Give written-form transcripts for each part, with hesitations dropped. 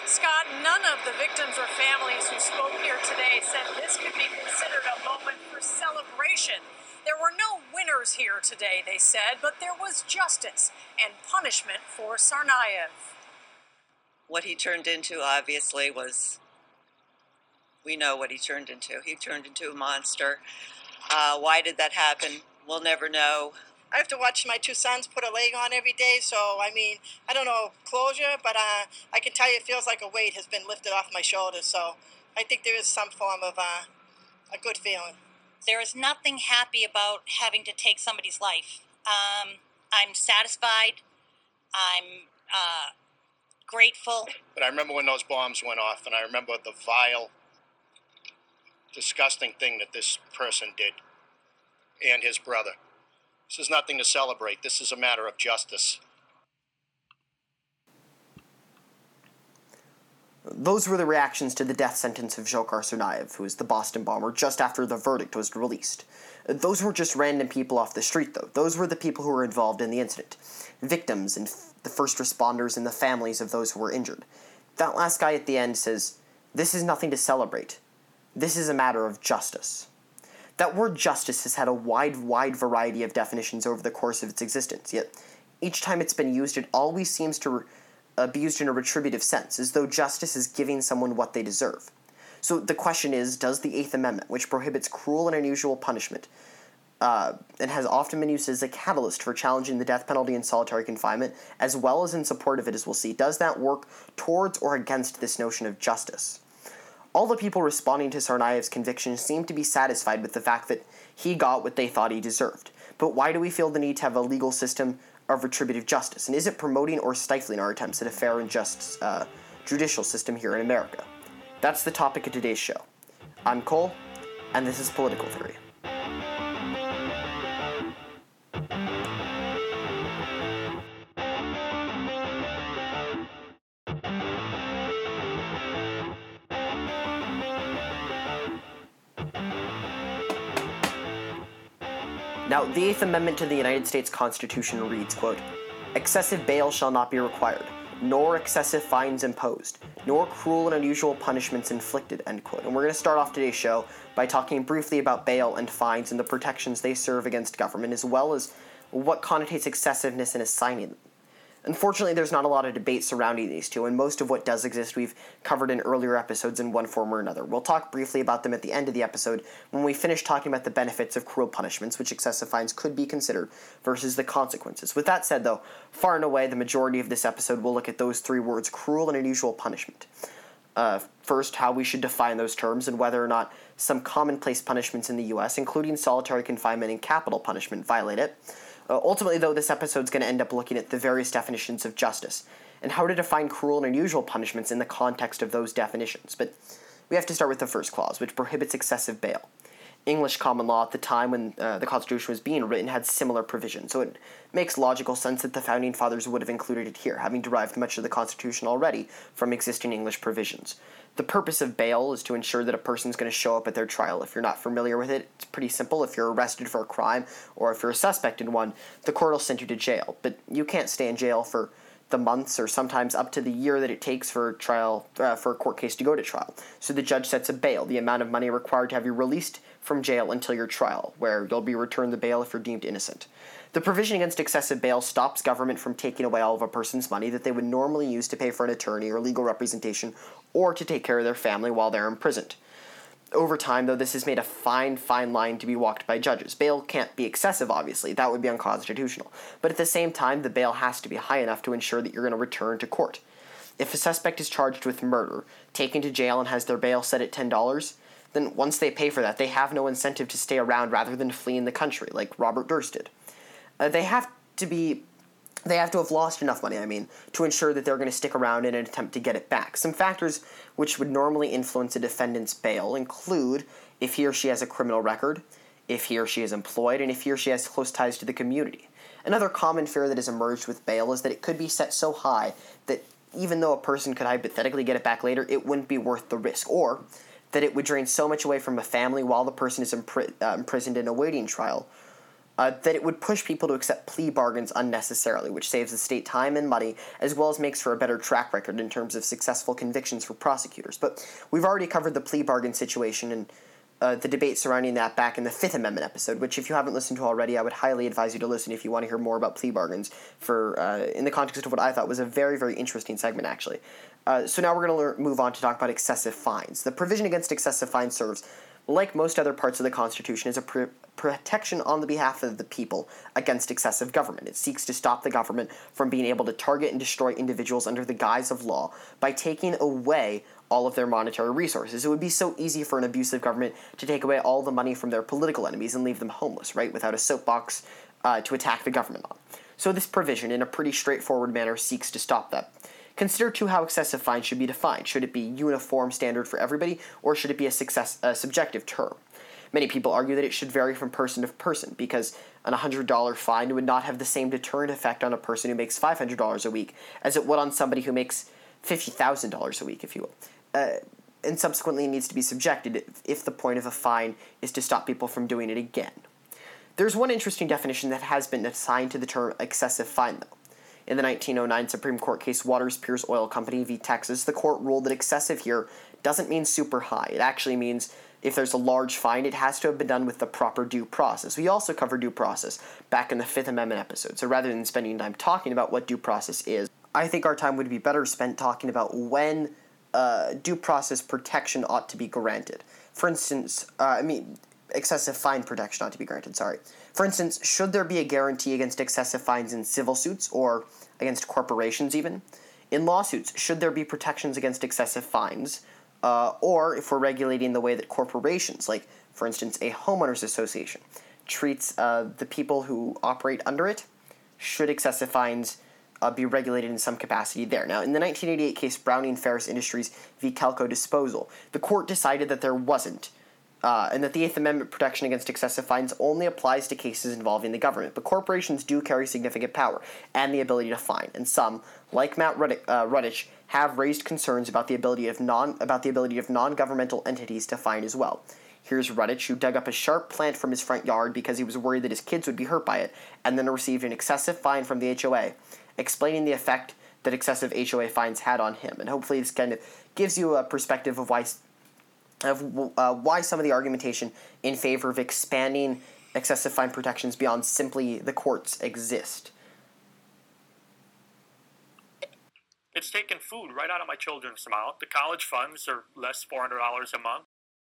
Scott, none of the victims or families who spoke here today said this could be considered a moment for celebration. There were no winners here today, they said, but there was justice and punishment for Tsarnaev. What he turned into, obviously, we know what he turned into. He turned into a monster. Why did that happen? We'll never know. I have to watch my two sons put a leg on every day, so, I don't know closure, but I can tell you it feels like a weight has been lifted off my shoulders, so I think there is some form of a good feeling. There is nothing happy about having to take somebody's life. I'm satisfied. I'm grateful. But I remember when those bombs went off, and I remember the vile, disgusting thing that this person did, and his brother. This is nothing to celebrate. This is a matter of justice. Those were the reactions to the death sentence of Dzhokhar Tsarnaev, who was the Boston bomber, just after the verdict was released. Those weren't just random people off the street, though. Those were the people who were involved in the incident. Victims and the first responders and the families of those who were injured. That last guy at the end says, "This is nothing to celebrate. This is a matter of justice." That word justice has had a wide variety of definitions over the course of its existence, yet each time it's been used, it always seems to be used in a retributive sense, as though justice is giving someone what they deserve. So the question is, does the Eighth Amendment, which prohibits cruel and unusual punishment, and has often been used as a catalyst for challenging the death penalty in solitary confinement, as well as in support of it, as we'll see, does that work towards or against this notion of justice? All the people responding to Tsarnaev's conviction seem to be satisfied with the fact that he got what they thought he deserved. But why do we feel the need to have a legal system of retributive justice? And is it promoting or stifling our attempts at a fair and just judicial system here in America? That's the topic of today's show. I'm Cole, and this is Political Theory. Now, the Eighth Amendment to the United States Constitution reads, quote, "Excessive bail shall not be required, nor excessive fines imposed, nor cruel and unusual punishments inflicted," end quote. And we're going to start off today's show by talking briefly about bail and fines and the protections they serve against government, as well as what connotates excessiveness in assigning them. Unfortunately, there's not a lot of debate surrounding these two, and most of what does exist we've covered in earlier episodes in one form or another. We'll talk briefly about them at the end of the episode when we finish talking about the benefits of cruel punishments, which excessive fines could be considered, versus the consequences. With that said, though, far and away the majority of this episode will look at those three words, cruel and unusual punishment. First, how we should define those terms and whether or not some commonplace punishments in the U.S., including solitary confinement and capital punishment, violate it. Ultimately, though, this episode's going to end up looking at the various definitions of justice and how to define cruel and unusual punishments in the context of those definitions. But we have to start with the first clause, which prohibits excessive bail. English common law at the time when the Constitution was being written had similar provisions, so it makes logical sense that the Founding Fathers would have included it here, having derived much of the Constitution already from existing English provisions. The purpose of bail is to ensure that a person's going to show up at their trial. If you're not familiar with it, it's pretty simple. If you're arrested for a crime, or if you're a suspect in one, the court will send you to jail. But you can't stay in jail for the months or sometimes up to the year that it takes for a court case to go to trial. So the judge sets a bail, the amount of money required to have you released from jail until your trial, where you'll be returned the bail if you're deemed innocent. The provision against excessive bail stops government from taking away all of a person's money that they would normally use to pay for an attorney or legal representation or to take care of their family while they're imprisoned. Over time, though, this has made a fine line to be walked by judges. Bail can't be excessive, obviously. That would be unconstitutional. But at the same time, the bail has to be high enough to ensure that you're going to return to court. If a suspect is charged with murder, taken to jail, and has their bail set at $10, then once they pay for that, they have no incentive to stay around rather than fleeing the country, like Robert Durst did. They have to have lost enough money, to ensure that they're going to stick around in an attempt to get it back. Some factors which would normally influence a defendant's bail include if he or she has a criminal record, if he or she is employed, and if he or she has close ties to the community. Another common fear that has emerged with bail is that it could be set so high that even though a person could hypothetically get it back later, it wouldn't be worth the risk, or that it would drain so much away from a family while the person is imprisoned and awaiting trial, that it would push people to accept plea bargains unnecessarily, which saves the state time and money, as well as makes for a better track record in terms of successful convictions for prosecutors. But we've already covered the plea bargain situation and the debate surrounding that back in the Fifth Amendment episode, which if you haven't listened to already, I would highly advise you to listen if you want to hear more about plea bargains in the context of what I thought was a very, very interesting segment, actually. So now we're going to move on to talk about excessive fines. The provision against excessive fines serves, like most other parts of the Constitution, as a protection on the behalf of the people against excessive government. It seeks to stop the government from being able to target and destroy individuals under the guise of law by taking away all of their monetary resources. It would be so easy for an abusive government to take away all the money from their political enemies and leave them homeless, right, without a soapbox to attack the government on. So this provision, in a pretty straightforward manner, seeks to stop that. Consider, too, how excessive fines should be defined. Should it be uniform standard for everybody, or should it be a subjective term? Many people argue that it should vary from person to person, because an $100 fine would not have the same deterrent effect on a person who makes $500 a week as it would on somebody who makes $50,000 a week, if you will. And subsequently needs to be subjected if the point of a fine is to stop people from doing it again. There's one interesting definition that has been assigned to the term excessive fine, though. In the 1909 Supreme Court case Waters Pierce Oil Company v. Texas, the court ruled that excessive here doesn't mean super high. It actually means if there's a large fine, it has to have been done with the proper due process. We also covered due process back in the Fifth Amendment episode, so rather than spending time talking about what due process is, I think our time would be better spent talking about when due process protection ought to be granted. For instance, excessive fine protection ought to be granted, sorry. For instance, should there be a guarantee against excessive fines in civil suits, or against corporations even? In lawsuits, should there be protections against excessive fines? Or if we're regulating the way that corporations, like, for instance, a homeowners association, treats the people who operate under it, should excessive fines be regulated in some capacity there? Now, in the 1988 case Browning Ferris Industries v. Calco Disposal, the court decided that there wasn't, and that the Eighth Amendment protection against excessive fines only applies to cases involving the government. But corporations do carry significant power and the ability to fine, and some, like Matt Rudich, have raised concerns about the ability of non-governmental entities to fine as well. Here's Rudich, who dug up a sharp plant from his front yard because he was worried that his kids would be hurt by it, and then received an excessive fine from the HOA, explaining the effect that excessive HOA fines had on him. And hopefully this kind of gives you a perspective of why some of the argumentation in favor of expanding excessive fine protections beyond simply the courts exist. It's taken food right out of my children's mouth. The college funds are less $400 a month.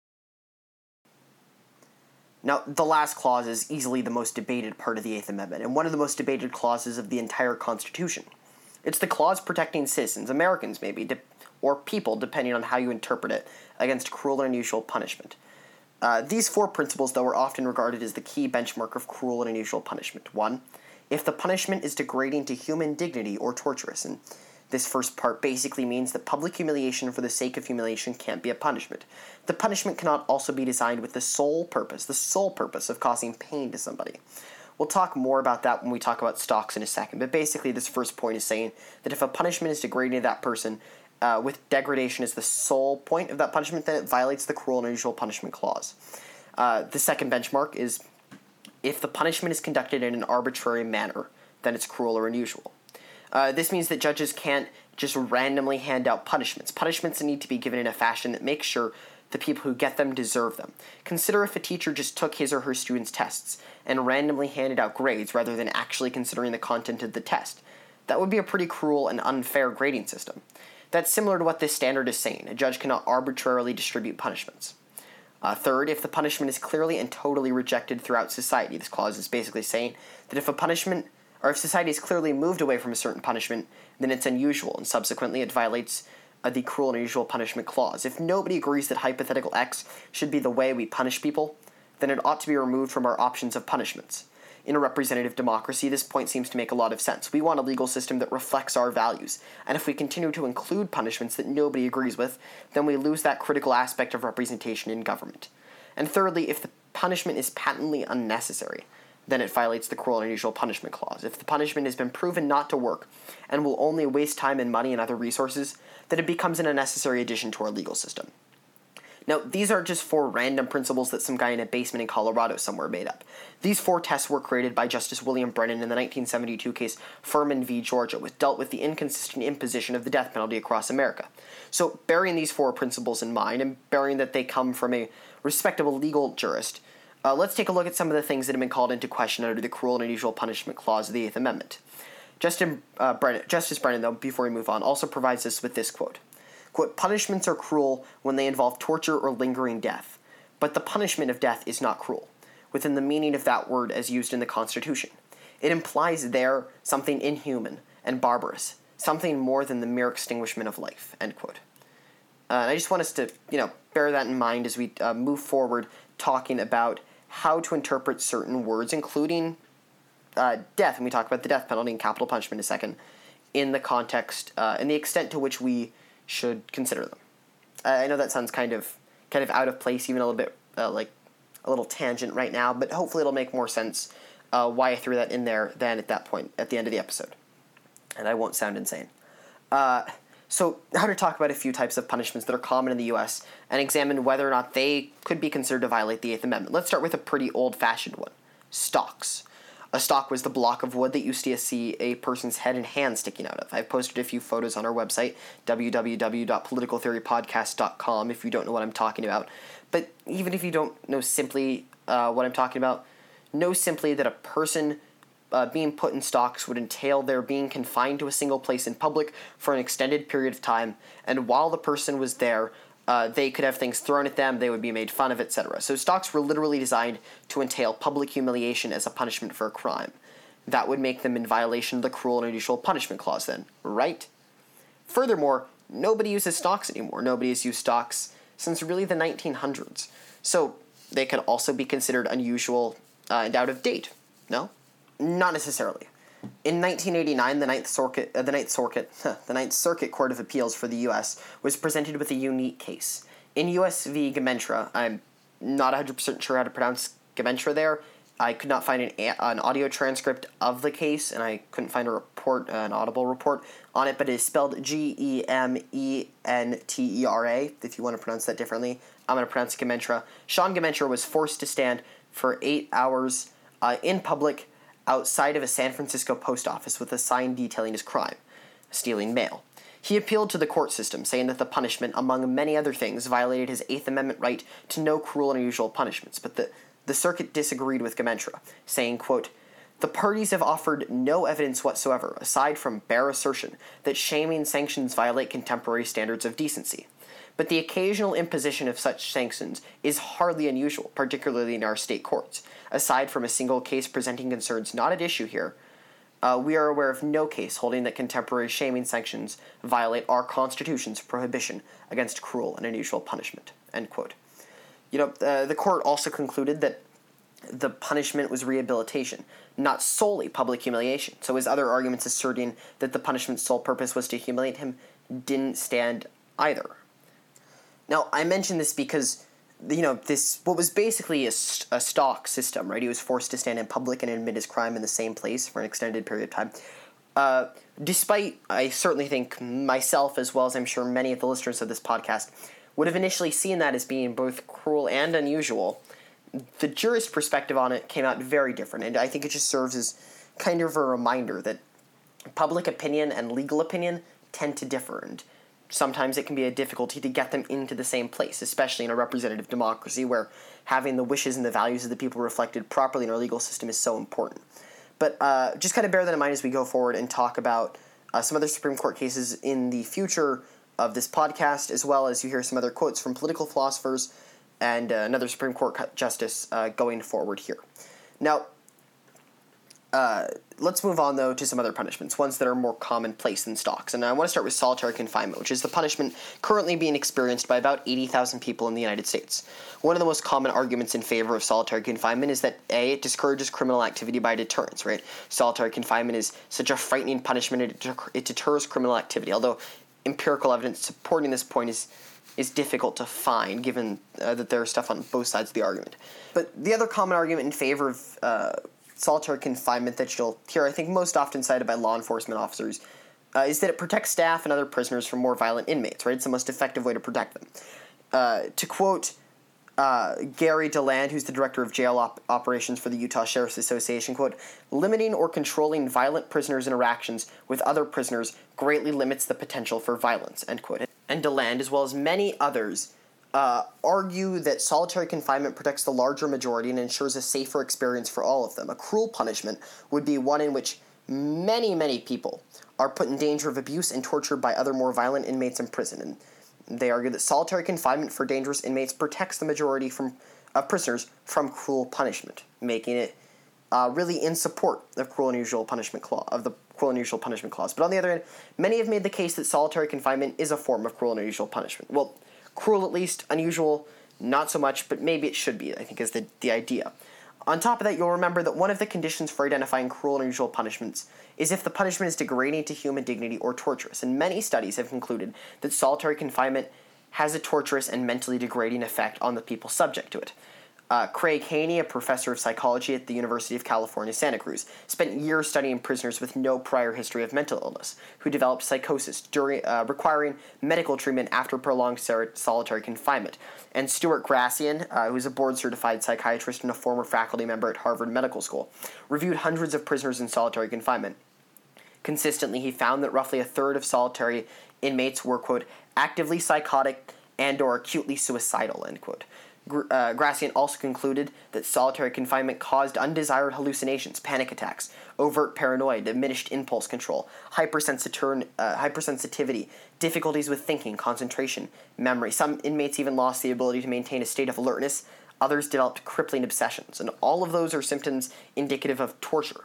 Now, the last clause is easily the most debated part of the Eighth Amendment, and one of the most debated clauses of the entire Constitution. It's the clause protecting citizens, Americans maybe, or people, depending on how you interpret it, against cruel and unusual punishment. These four principles, though, are often regarded as the key benchmark of cruel and unusual punishment. 1, if the punishment is degrading to human dignity or torturous, and this first part basically means that public humiliation for the sake of humiliation can't be a punishment. The punishment cannot also be designed with the sole purpose of causing pain to somebody. We'll talk more about that when we talk about stocks in a second, but basically this first point is saying that if a punishment is degrading to that person, with degradation as the sole point of that punishment, then it violates the cruel and unusual punishment clause. The second benchmark is if the punishment is conducted in an arbitrary manner, then it's cruel or unusual. This means that judges can't just randomly hand out punishments. Punishments need to be given in a fashion that makes sure the people who get them deserve them. Consider if a teacher just took his or her students' tests and randomly handed out grades rather than actually considering the content of the test. That would be a pretty cruel and unfair grading system. That's similar to what this standard is saying. A judge cannot arbitrarily distribute punishments. Third, if the punishment is clearly and totally rejected throughout society. This clause is basically saying that if a punishment, or if society is clearly moved away from a certain punishment, then it's unusual, and subsequently it violates the cruel and unusual punishment clause. If nobody agrees that hypothetical X should be the way we punish people, then it ought to be removed from our options of punishments. In a representative democracy, this point seems to make a lot of sense. We want a legal system that reflects our values, and if we continue to include punishments that nobody agrees with, then we lose that critical aspect of representation in government. And thirdly, if the punishment is patently unnecessary, then it violates the cruel and unusual punishment clause. If the punishment has been proven not to work and will only waste time and money and other resources, then it becomes an unnecessary addition to our legal system. Now, these are just 4 random principles that some guy in a basement in Colorado somewhere made up. These 4 tests were created by Justice William Brennan in the 1972 case Furman v. Georgia, which dealt with the inconsistent imposition of the death penalty across America. So, bearing these 4 principles in mind, and bearing that they come from a respectable legal jurist, let's take a look at some of the things that have been called into question under the Cruel and Unusual Punishment Clause of the Eighth Amendment. Justice Brennan, though, before we move on, also provides us with this quote. Quote, punishments are cruel when they involve torture or lingering death, but the punishment of death is not cruel, within the meaning of that word as used in the Constitution. It implies there something inhuman and barbarous, something more than the mere extinguishment of life, end quote. And I just want us to, bear that in mind as we move forward talking about how to interpret certain words, including death, and we talk about the death penalty and capital punishment in a second, in the context and the extent to which we should consider them. I know that sounds kind of out of place, even a little bit like a little tangent right now, but hopefully it'll make more sense why I threw that in there than at that point at the end of the episode. And I won't sound insane. So, how to talk about a few types of punishments that are common in the U.S. and examine whether or not they could be considered to violate the Eighth Amendment. Let's start with a pretty old-fashioned one. Stocks. A stock was the block of wood that used to see a person's head and hand sticking out of. I've posted a few photos on our website, www.politicaltheorypodcast.com, if you don't know what I'm talking about. But even if you don't know simply what I'm talking about, know simply that a person being put in stocks would entail their being confined to a single place in public for an extended period of time, and while the person was there, they could have things thrown at them, they would be made fun of, etc. So stocks were literally designed to entail public humiliation as a punishment for a crime. That would make them in violation of the Cruel and Unusual Punishment Clause then, right? Furthermore, nobody uses stocks anymore. Nobody has used stocks since really the 1900s. So they could also be considered unusual and out of date, no? Not necessarily. In 1989, the Ninth Circuit Court of Appeals for the U.S. was presented with a unique case. In U.S. v. Gementra, I'm not 100% sure how to pronounce Gementra there. I could not find an audio transcript of the case, and I couldn't find an audible report on it, but it is spelled Gementra, if you want to pronounce that differently. I'm going to pronounce it Gementra. Sean Gementra was forced to stand for 8 hours in public outside of a San Francisco post office with a sign detailing his crime, stealing mail. He appealed to the court system, saying that the punishment, among many other things, violated his Eighth Amendment right to no cruel and unusual punishments, but the circuit disagreed with Gementra, saying, quote, the parties have offered no evidence whatsoever, aside from bare assertion, that shaming sanctions violate contemporary standards of decency. But the occasional imposition of such sanctions is hardly unusual, particularly in our state courts. Aside from a single case presenting concerns not at issue here, we are aware of no case holding that contemporary shaming sanctions violate our Constitution's prohibition against cruel and unusual punishment, end quote. The court also concluded that the punishment was rehabilitation, not solely public humiliation. So his other arguments asserting that the punishment's sole purpose was to humiliate him didn't stand either. Now, I mention this because, this, what was basically a stock system, right? He was forced to stand in public and admit his crime in the same place for an extended period of time. Despite, I certainly think myself, as well as I'm sure many of the listeners of this podcast, would have initially seen that as being both cruel and unusual, the jurist perspective on it came out very different, and I think it just serves as kind of a reminder that public opinion and legal opinion tend to differ, and sometimes it can be a difficulty to get them into the same place, especially in a representative democracy where having the wishes and the values of the people reflected properly in our legal system is so important. But just kind of bear that in mind as we go forward and talk about some other Supreme Court cases in the future of this podcast, as well as you hear some other quotes from political philosophers and another Supreme Court justice going forward here. Now, let's move on, though, to some other punishments, ones that are more commonplace than stocks. And I want to start with solitary confinement, which is the punishment currently being experienced by about 80,000 people in the United States. One of the most common arguments in favor of solitary confinement is that, A, it discourages criminal activity by deterrence, right? Solitary confinement is such a frightening punishment, it deters criminal activity, although empirical evidence supporting this point is difficult to find, given that there's stuff on both sides of the argument. But the other common argument in favor of solitary confinement that you'll hear, I think, most often cited by law enforcement officers, is that it protects staff and other prisoners from more violent inmates, right? It's the most effective way to protect them. To quote Gary DeLand, who's the director of jail operations for the Utah Sheriff's Association, quote, limiting or controlling violent prisoners' interactions with other prisoners greatly limits the potential for violence, end quote. And DeLand, as well as many others, argue that solitary confinement protects the larger majority and ensures a safer experience for all of them. A cruel punishment would be one in which many people are put in danger of abuse and tortured by other more violent inmates in prison. And they argue that solitary confinement for dangerous inmates protects the majority of prisoners from cruel punishment, making it really in support of the cruel and unusual punishment clause. But on the other hand, many have made the case that solitary confinement is a form of cruel and unusual punishment. Well, cruel at least, unusual not so much, but maybe it should be, I think, is the idea. On top of that, you'll remember that one of the conditions for identifying cruel and unusual punishments is if the punishment is degrading to human dignity or torturous, and many studies have concluded that solitary confinement has a torturous and mentally degrading effect on the people subject to it. Craig Haney, a professor of psychology at the University of California, Santa Cruz, spent years studying prisoners with no prior history of mental illness, who developed psychosis requiring medical treatment after prolonged solitary confinement. And Stuart Grassian, who's a board-certified psychiatrist and a former faculty member at Harvard Medical School, reviewed hundreds of prisoners in solitary confinement. Consistently, he found that roughly a third of solitary inmates were, quote, actively psychotic and or acutely suicidal, end quote. Grassian also concluded that solitary confinement caused undesired hallucinations, panic attacks, overt paranoia, diminished impulse control, hypersensitivity, difficulties with thinking, concentration, memory. Some inmates even lost the ability to maintain a state of alertness. Others developed crippling obsessions, and all of those are symptoms indicative of torture,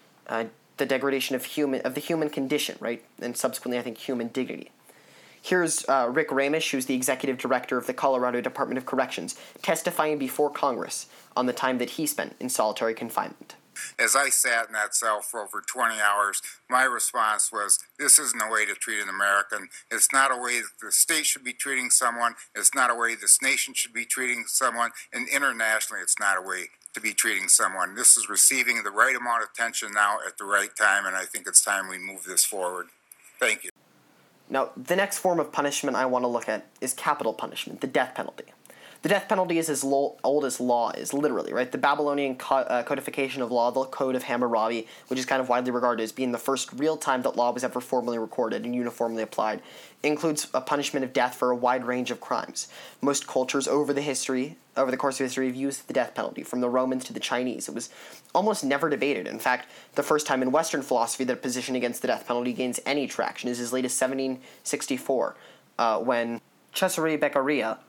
the degradation of the human condition, right, and subsequently, I think, human dignity. Here's Rick Ramish, who's the executive director of the Colorado Department of Corrections, testifying before Congress on the time that he spent in solitary confinement. As I sat in that cell for over 20 hours, my response was, this isn't a way to treat an American. It's not a way that the state should be treating someone. It's not a way this nation should be treating someone. And internationally, it's not a way to be treating someone. This is receiving the right amount of attention now at the right time, and I think it's time we move this forward. Thank you. Now, the next form of punishment I want to look at is capital punishment, the death penalty. The death penalty is as old as law is, literally, right? The Babylonian codification of law, the Code of Hammurabi, which is kind of widely regarded as being the first real time that law was ever formally recorded and uniformly applied, includes a punishment of death for a wide range of crimes. Most cultures over the course of history, have used the death penalty, from the Romans to the Chinese. It was almost never debated. In fact, the first time in Western philosophy that a position against the death penalty gains any traction is as late as 1764, when Cesare Beccaria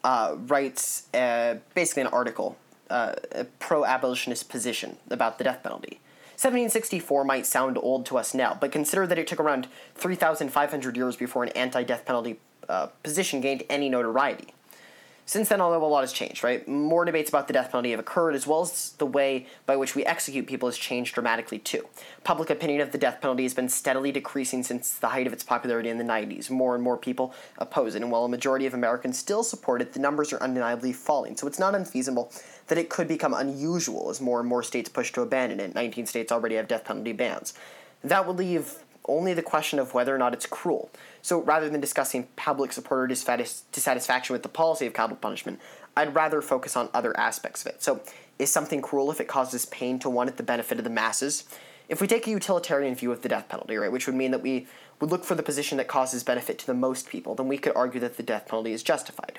writes basically an article, a pro-abolitionist position about the death penalty. 1764 might sound old to us now, but consider that it took around 3,500 years before an anti-death penalty position gained any notoriety. Since then, although a lot has changed, right? More debates about the death penalty have occurred, as well as the way by which we execute people has changed dramatically, too. Public opinion of the death penalty has been steadily decreasing since the height of its popularity in the 90s. More and more people oppose it, and while a majority of Americans still support it, the numbers are undeniably falling, so it's not unfeasible that it could become unusual as more and more states push to abandon it. 19 states already have death penalty bans. That would leave only the question of whether or not it's cruel. So rather than discussing public support or dissatisfaction with the policy of capital punishment, I'd rather focus on other aspects of it. So, is something cruel if it causes pain to one at the benefit of the masses? If we take a utilitarian view of the death penalty, right, which would mean that we would look for the position that causes benefit to the most people, then we could argue that the death penalty is justified.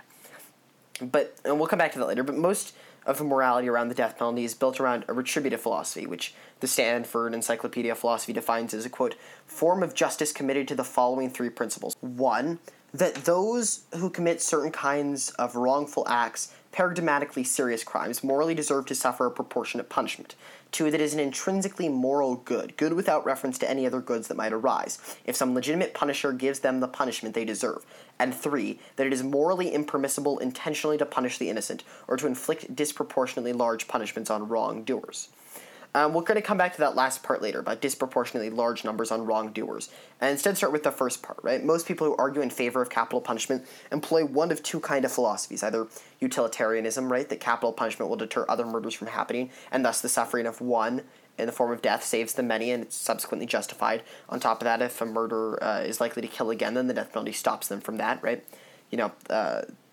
But, and we'll come back to that later, but most of the morality around the death penalty is built around a retributive philosophy, which the Stanford Encyclopedia of Philosophy defines as a, quote, form of justice committed to the following three principles. 1, that those who commit certain kinds of wrongful acts, paradigmatically serious crimes, morally deserve to suffer a proportionate punishment. 2, that it is an intrinsically moral good without reference to any other goods that might arise, if some legitimate punisher gives them the punishment they deserve. And 3, that it is morally impermissible intentionally to punish the innocent, or to inflict disproportionately large punishments on wrongdoers. We're going to come back to that last part later, about disproportionately large numbers on wrongdoers, and instead start with the first part, right? Most people who argue in favor of capital punishment employ one of two kind of philosophies, either utilitarianism, right, that capital punishment will deter other murders from happening, and thus the suffering of one in the form of death saves the many, and it's subsequently justified. On top of that, if a murderer is likely to kill again, then the death penalty stops them from that, right? You know,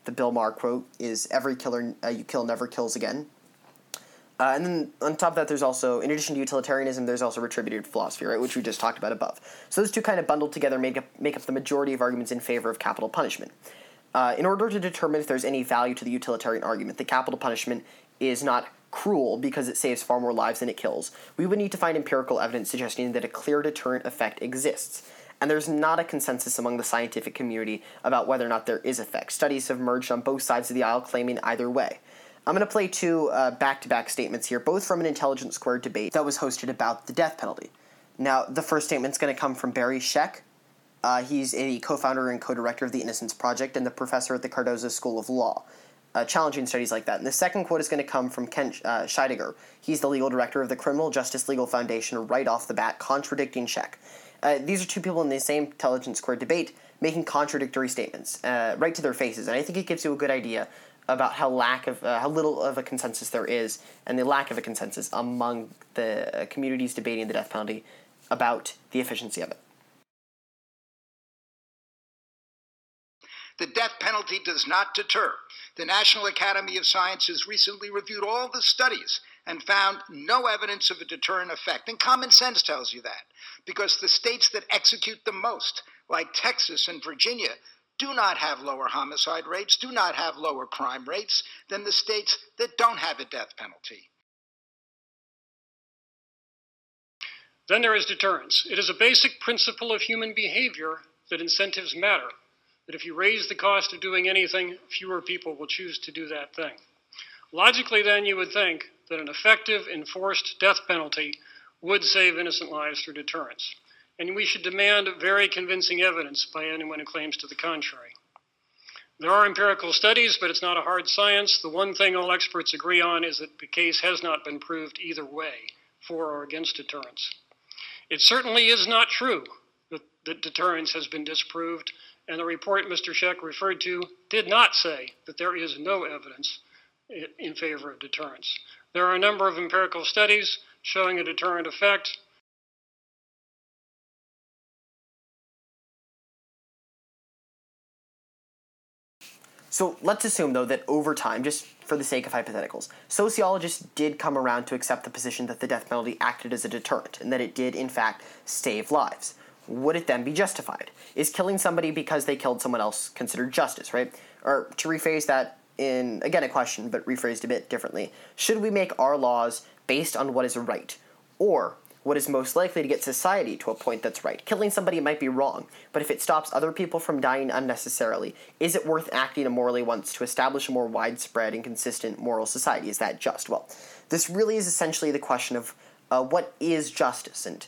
the Bill Maher quote is, "Every killer you kill never kills again." And then on top of that, there's also, in addition to utilitarianism, there's also retributive philosophy, right, which we just talked about above. So those two kind of bundled together make up the majority of arguments in favor of capital punishment. In order to determine if there's any value to the utilitarian argument that capital punishment is not cruel because it saves far more lives than it kills, we would need to find empirical evidence suggesting that a clear deterrent effect exists. And there's not a consensus among the scientific community about whether or not there is effect. Studies have emerged on both sides of the aisle claiming either way. I'm going to play two back-to-back statements here, both from an Intelligence Squared debate that was hosted about the death penalty. Now, the first statement's going to come from Barry Scheck. He's a co-founder and co-director of the Innocence Project and the professor at the Cardozo School of Law, challenging studies like that. And the second quote is going to come from Ken Scheidegger. He's the legal director of the Criminal Justice Legal Foundation, right off the bat, contradicting Scheck. These are two people in the same Intelligence Squared debate making contradictory statements, right to their faces. And I think it gives you a good idea about how little of a consensus there is, and the lack of a consensus among the communities debating the death penalty about the efficiency of it. The death penalty does not deter. The National Academy of Sciences recently reviewed all the studies and found no evidence of a deterrent effect. And common sense tells you that, because the states that execute the most, like Texas and Virginia, do not have lower homicide rates, do not have lower crime rates than the states that don't have a death penalty. Then there is deterrence. It is a basic principle of human behavior that incentives matter, that if you raise the cost of doing anything, fewer people will choose to do that thing. Logically, then, you would think that an effective, enforced death penalty would save innocent lives through deterrence. And we should demand very convincing evidence by anyone who claims to the contrary. There are empirical studies, but it's not a hard science. The one thing all experts agree on is that the case has not been proved either way, for or against deterrence. It certainly is not true that deterrence has been disproved, and the report Mr. Scheck referred to did not say that there is no evidence in favor of deterrence. There are a number of empirical studies showing a deterrent effect. So let's assume, though, that over time, just for the sake of hypotheticals, sociologists did come around to accept the position that the death penalty acted as a deterrent, and that it did, in fact, save lives. Would it then be justified? Is killing somebody because they killed someone else considered justice, right? Or to rephrase that in, again, a question, but rephrased a bit differently, should we make our laws based on what is right, or what is most likely to get society to a point that's right? Killing somebody might be wrong, but if it stops other people from dying unnecessarily, is it worth acting immorally once to establish a more widespread and consistent moral society? Is that just? Well, this really is essentially the question of what is justice, and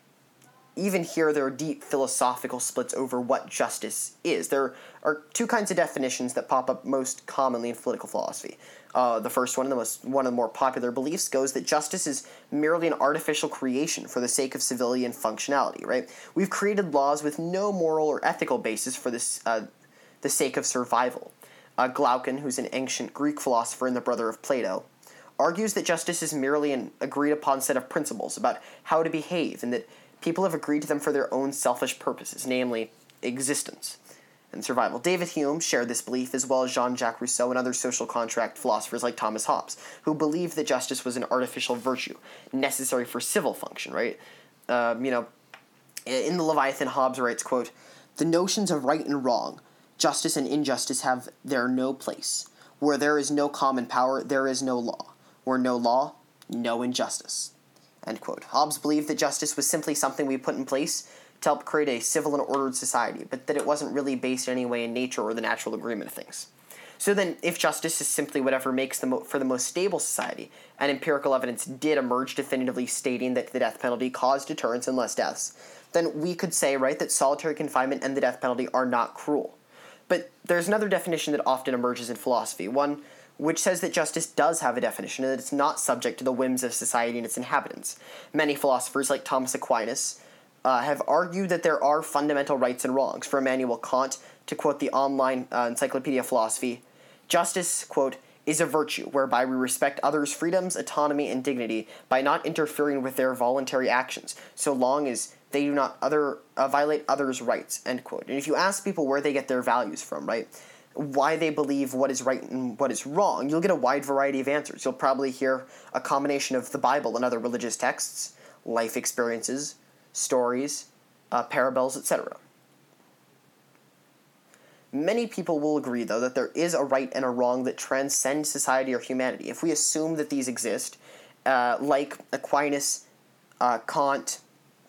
even here there are deep philosophical splits over what justice is. There are two kinds of definitions that pop up most commonly in political philosophy. The first one, one of the more popular beliefs, goes that justice is merely an artificial creation for the sake of civilian functionality, right? We've created laws with no moral or ethical basis for this, the sake of survival. Glaucon, who's an ancient Greek philosopher and the brother of Plato, argues that justice is merely an agreed-upon set of principles about how to behave, and that people have agreed to them for their own selfish purposes, namely existence and survival. David Hume shared this belief, as well as Jean-Jacques Rousseau and other social contract philosophers like Thomas Hobbes, who believed that justice was an artificial virtue necessary for civil function, right? In the Leviathan, Hobbes writes, quote, "The notions of right and wrong, justice and injustice have there no place. Where there is no common power, there is no law. Where no law, no injustice." End quote. Hobbes believed that justice was simply something we put in place to help create a civil and ordered society, but that it wasn't really based in any way in nature or the natural agreement of things. So then, if justice is simply whatever makes for the most stable society, and empirical evidence did emerge definitively stating that the death penalty caused deterrence and less deaths, then we could say, right, that solitary confinement and the death penalty are not cruel. But there's another definition that often emerges in philosophy, one which says that justice does have a definition and that it's not subject to the whims of society and its inhabitants. Many philosophers, like Thomas Aquinas, have argued that there are fundamental rights and wrongs. For Immanuel Kant, to quote the online Encyclopedia of Philosophy, justice, quote, is a virtue whereby we respect others' freedoms, autonomy, and dignity by not interfering with their voluntary actions, so long as they do not violate others' rights, end quote. And if you ask people where they get their values from, right, why they believe what is right and what is wrong, you'll get a wide variety of answers. You'll probably hear a combination of the Bible and other religious texts, life experiences, stories, parables, etc. Many people will agree, though, that there is a right and a wrong that transcend society or humanity. If we assume that these exist, like Aquinas, Kant,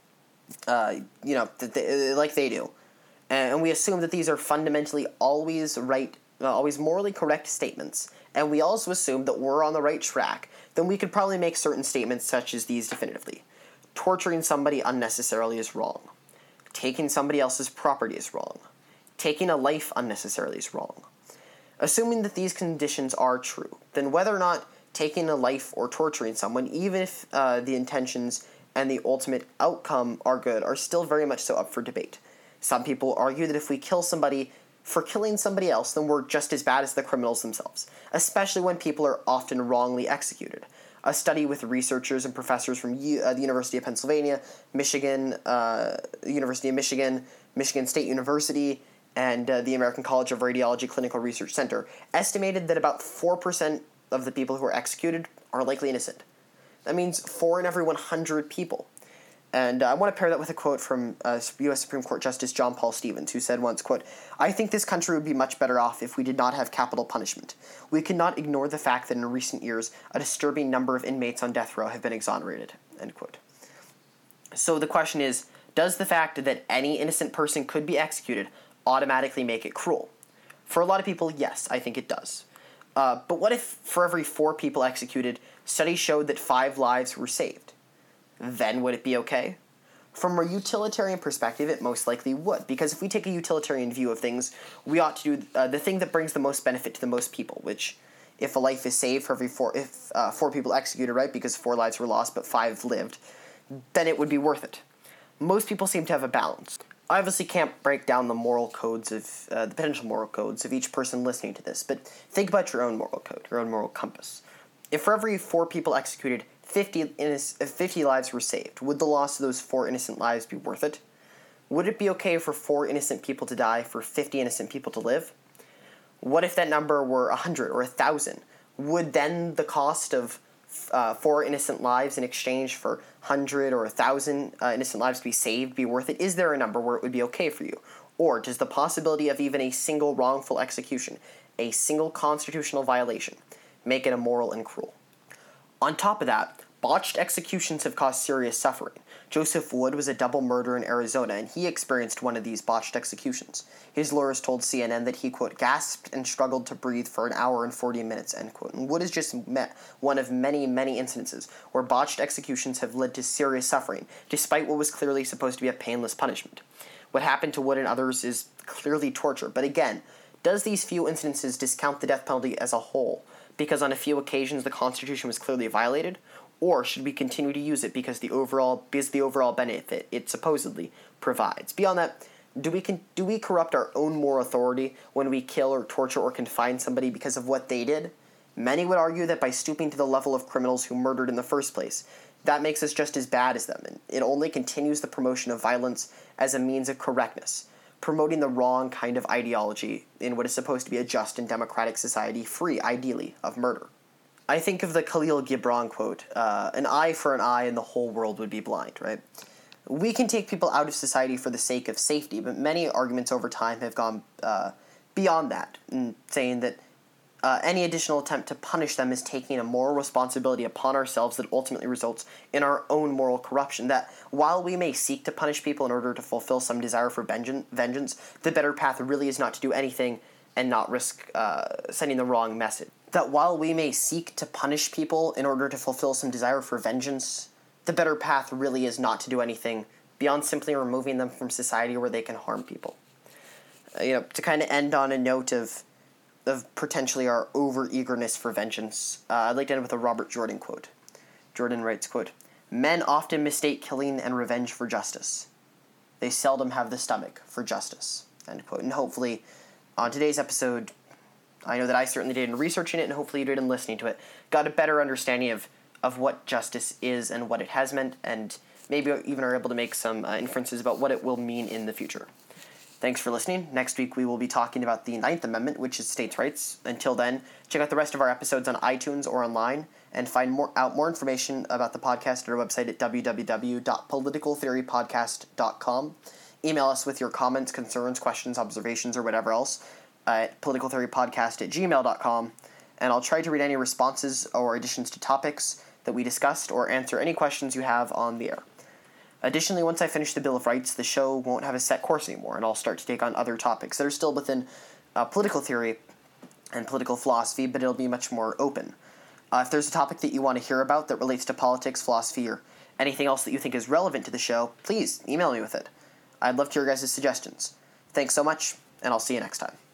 like they do, and we assume that these are fundamentally always right, always morally correct statements, and we also assume that we're on the right track, then we could probably make certain statements such as these definitively. Torturing somebody unnecessarily is wrong. Taking somebody else's property is wrong. Taking a life unnecessarily is wrong. Assuming that these conditions are true, then whether or not taking a life or torturing someone, even if the intentions and the ultimate outcome are good, are still very much so up for debate. Some people argue that if we kill somebody for killing somebody else, then we're just as bad as the criminals themselves, especially when people are often wrongly executed. A study with researchers and professors from the University of Pennsylvania, Michigan, the University of Michigan, Michigan State University, and the American College of Radiology Clinical Research Center estimated that about 4% of the people who are executed are likely innocent. That means 4 in every 100 people. And I want to pair that with a quote from U.S. Supreme Court Justice John Paul Stevens, who said once, quote, "I think this country would be much better off if we did not have capital punishment. We cannot ignore the fact that in recent years, a disturbing number of inmates on death row have been exonerated," end quote. So the question is, does the fact that any innocent person could be executed automatically make it cruel? For a lot of people, yes, I think it does. But what if for every 4 people executed, studies showed that 5 lives were saved? Then would it be okay? From a utilitarian perspective, it most likely would, because if we take a utilitarian view of things, we ought to do the thing that brings the most benefit to the most people, which, if a life is saved for every 4 people executed, right, because 4 lives were lost but 5 lived, then it would be worth it. Most people seem to have a balance. I obviously can't break down the moral codes of, the potential moral codes of each person listening to this, but think about your own moral code, your own moral compass. If for every 4 people executed, 50 lives were saved, would the loss of those 4 innocent lives be worth it? Would it be okay for 4 innocent people to die for 50 innocent people to live? What if that number were 100 or 1,000? Would then the cost of 4 innocent lives in exchange for 100 or 1,000 innocent lives to be saved be worth it? Is there a number where it would be okay for you? Or does the possibility of even a single wrongful execution, a single constitutional violation, make it immoral and cruel? On top of that, botched executions have caused serious suffering. Joseph Wood was a double murderer in Arizona, and he experienced one of these botched executions. His lawyers told CNN that he, quote, gasped and struggled to breathe for an hour and 40 minutes, end quote. And Wood has just one of many, many instances where botched executions have led to serious suffering, despite what was clearly supposed to be a painless punishment. What happened to Wood and others is clearly torture, but again, does these few instances discount the death penalty as a whole, because on a few occasions the Constitution was clearly violated? Or should we continue to use it because the overall benefit it supposedly provides? Beyond that, do we corrupt our own moral authority when we kill or torture or confine somebody because of what they did? Many would argue that by stooping to the level of criminals who murdered in the first place, that makes us just as bad as them, and it only continues the promotion of violence as a means of correctness, promoting the wrong kind of ideology in what is supposed to be a just and democratic society, free, ideally, of murder. I think of the Khalil Gibran quote, an eye for an eye and the whole world would be blind, right? We can take people out of society for the sake of safety, but many arguments over time have gone beyond that, in saying that any additional attempt to punish them is taking a moral responsibility upon ourselves that ultimately results in our own moral corruption, that while we may seek to punish people in order to fulfill some desire for vengeance, the better path really is not to do anything and not risk sending the wrong message. That while we may seek to punish people in order to fulfill some desire for vengeance, the better path really is not to do anything beyond simply removing them from society where they can harm people. To kind of end on a note of potentially our over-eagerness for vengeance, I'd like to end with a Robert Jordan quote. Jordan writes, quote, "Men often mistake killing and revenge for justice. They seldom have the stomach for justice," end quote. And hopefully, on today's episode, I know that I certainly did in researching it, and hopefully you did in listening to it, got a better understanding of what justice is and what it has meant, and maybe even are able to make some inferences about what it will mean in the future. Thanks for listening. Next week we will be talking about the 9th Amendment, which is states' rights. Until then, check out the rest of our episodes on iTunes or online, and find more information about the podcast at our website at www.politicaltheorypodcast.com. Email us with your comments, concerns, questions, observations, or whatever else at politicaltheorypodcast@gmail.com, and I'll try to read any responses or additions to topics that we discussed or answer any questions you have on the air. Additionally, once I finish the Bill of Rights, the show won't have a set course anymore, and I'll start to take on other topics that are still within political theory and political philosophy, but it'll be much more open. If there's a topic that you want to hear about that relates to politics, philosophy, or anything else that you think is relevant to the show, please email me with it. I'd love to hear your guys' suggestions. Thanks so much, and I'll see you next time.